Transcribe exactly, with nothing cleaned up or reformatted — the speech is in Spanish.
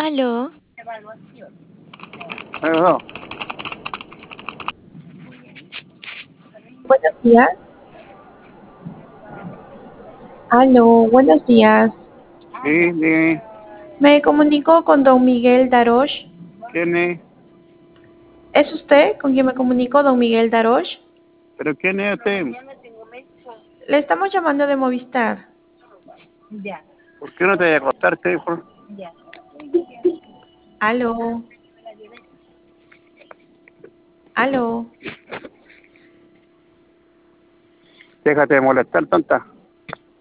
Aló. Aló. Buenos días. Aló, buenos días. Sí, dime. Me comunico con don Miguel Darosh. ¿Quién es? ¿Es usted con quien me comunico, don Miguel Darosh? ¿Pero quién es usted? Le estamos llamando de Movistar. ¿Por qué no te voy a acostar, teléfono? Aló. Aló. Déjate de molestar, tonta.